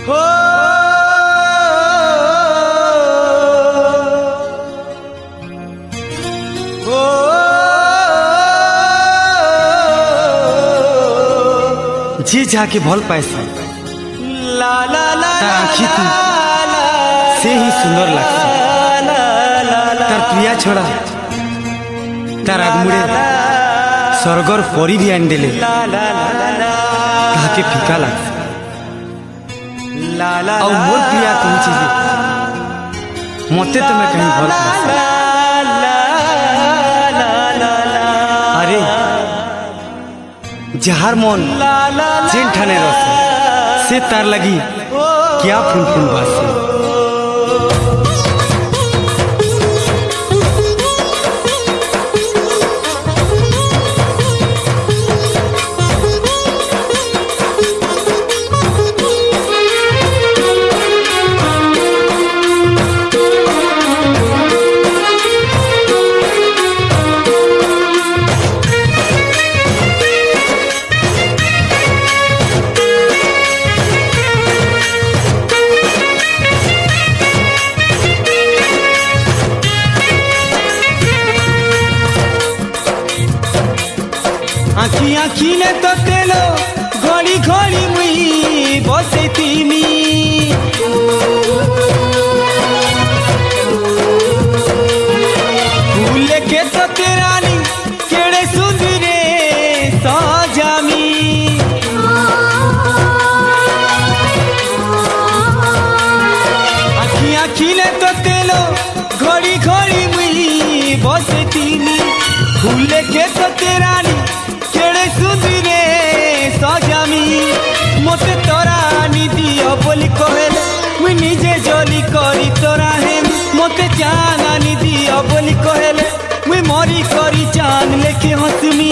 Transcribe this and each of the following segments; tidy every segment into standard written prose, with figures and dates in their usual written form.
हो हो जी जाके भल पाएसा ला ला ला आखी तू से ही सुंदर लगता तार प्रिया छोड़ा तार आगमुड़े स्वर्गर परी भी आन देले ताके फीका लगता और मोर प्रिया कौन चीज मते तो मैं कहीं भल पाएसा अरे जहार मन जेन ठाने रस से तार लगी क्या फूल फूल भासे आखी आखी ने तो तेलो घड़ी घड़ी मुई बसे तीनी फूल के तो तेरानी केड़े सुंदरे सजामी आखी आखी ने तो तेलो घड़ी घड़ी मुई बसे तीनी फूल के तो तेरानी सुंदरे सजामी मते तोरा दियो बोली कहले मुई निजे जली करी तोरा हे मते जान दियो बोली कहले मुई मरी करी जान लेके हंसमी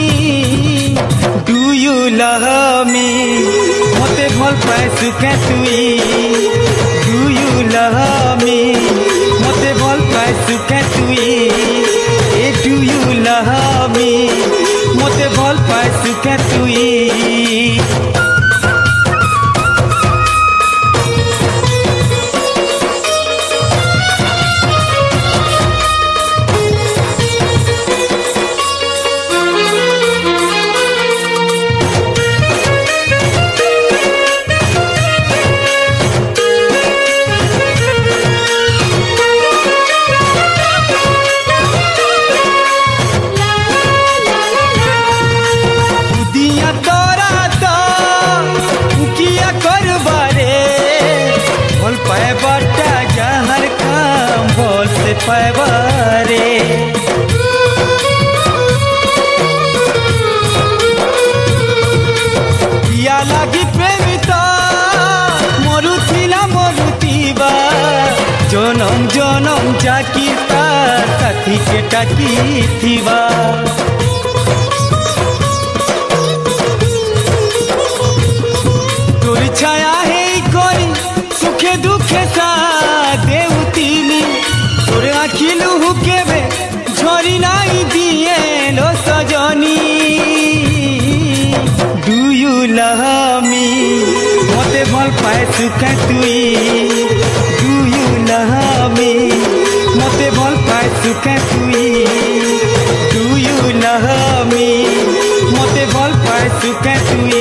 डू यू लव मी मते भल पाए सुखे तुई डू यू लव मी मते भल पाए सुखे तुई ए डू यू लव मी मते भल पाए सुखे तुई पैवारे या लागी प्रेमिता मरुथिला मरुतीबा जनम जनम जाकी साथी के टाकी थीबा तोर छाया है कोरी सुखे दुखे सा देवतीनी तोरे आखिलू हुकेबे झरी नाई दिए लो सजनी डू यू लव मी मते भल पाए सुखे तुई डू यू लव मी मते भल पाए सुखे तुई डू यू लव मी मते भल पाए सुखे तुई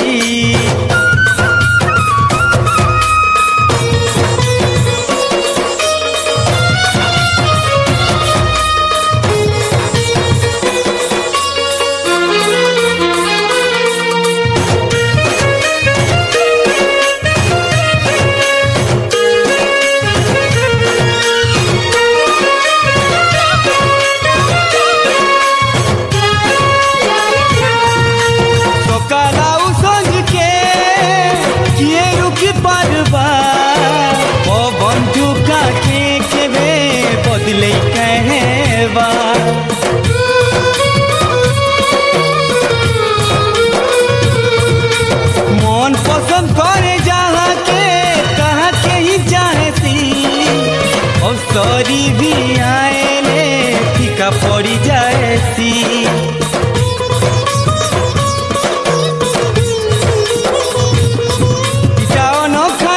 मन पसंद करे जहाँ के कहा के ही चाहे सी और सॉरी भी आए ले फीका पड़ी जाए सी जाओ न खा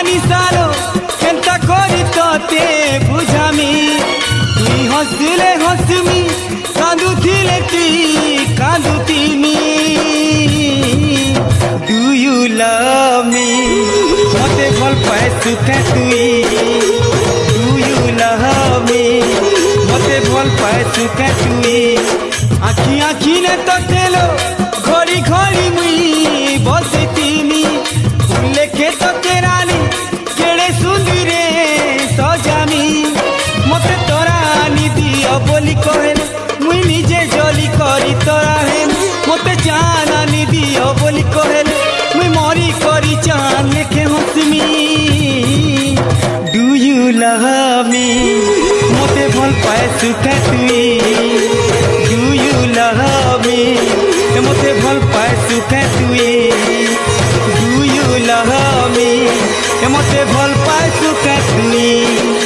सुखे तुई डू यू लव मी मते भल पाए सुखे तुई आखी आखी ने तो तेलो घड़ी घड़ी मुई बसे तीनी फूले के तो तेरानी केड़े सुंदरे सजामी मते तोरा आनी दियो बोली कहेले मुई निजे जली करी तोरा हे मते जान आनी दियो बोली कहेले मुई मरी करी चान लेखे हंसमी डू यू लव मी मते भल पाए सुखे तुई डू यू लव मी मते भल पाए सुखे तुई डू यू लव मी मते भल पाए सुखे तुई